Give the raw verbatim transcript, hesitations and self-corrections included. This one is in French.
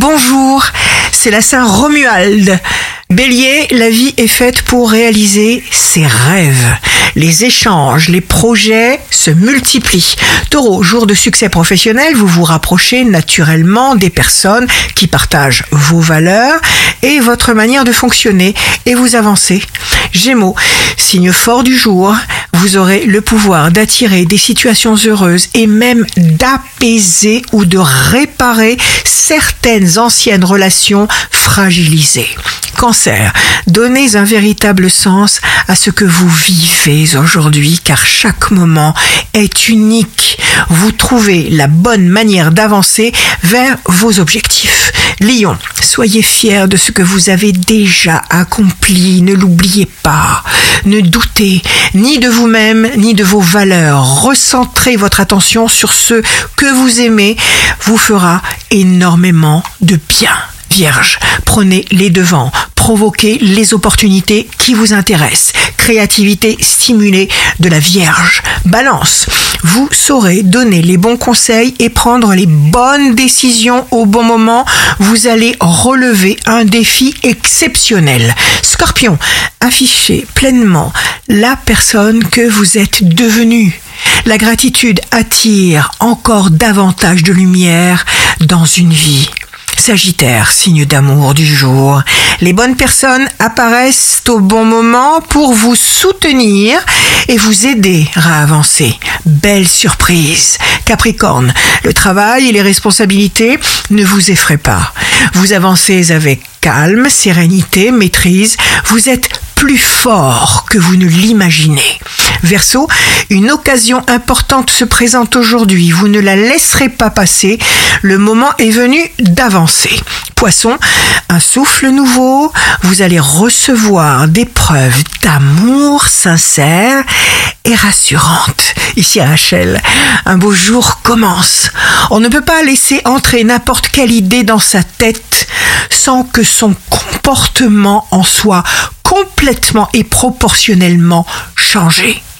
bonjour, c'est la Saint-Romuald. Bélier, la vie est faite pour réaliser ses rêves. Les échanges, les projets se multiplient. Taureau, jour de succès professionnel, vous vous rapprochez naturellement des personnes qui partagent vos valeurs et votre manière de fonctionner et vous avancez. Gémeaux, signe fort du jour, vous aurez le pouvoir d'attirer des situations heureuses et même d'apaiser ou de réparer certaines anciennes relations fragilisées. Cancer, donnez un véritable sens à ce que vous vivez aujourd'hui car chaque moment est unique. Vous trouvez la bonne manière d'avancer vers vos objectifs. Lion, soyez fiers de ce que vous avez déjà accompli, ne l'oubliez pas. Ne doutez ni de vous-même ni de vos valeurs. Recentrez votre attention sur ce que vous aimez, vous fera énormément de bien. Vierge, prenez les devants, provoquez les opportunités qui vous intéressent. Créativité stimulée de la Vierge. Balance, vous saurez donner les bons conseils et prendre les bonnes décisions au bon moment. Vous allez relever un défi exceptionnel. Scorpion, affichez pleinement la personne que vous êtes devenue. La gratitude attire encore davantage de lumière dans une vie. Sagittaire, signe d'amour du jour. Les bonnes personnes apparaissent au bon moment pour vous soutenir et vous aider à avancer. Belle surprise. Capricorne, le travail et les responsabilités ne vous effraient pas. Vous avancez avec calme, sérénité, maîtrise. Vous êtes plus fort que vous ne l'imaginez. Verseau, une occasion importante se présente aujourd'hui. Vous ne la laisserez pas passer. Le moment est venu d'avancer. Poisson, un souffle nouveau. Vous allez recevoir des preuves d'amour sincère et rassurante. Ici Rachel, un beau jour commence. On ne peut pas laisser entrer n'importe quelle idée dans sa tête sans que son comportement en soit complètement et proportionnellement changé.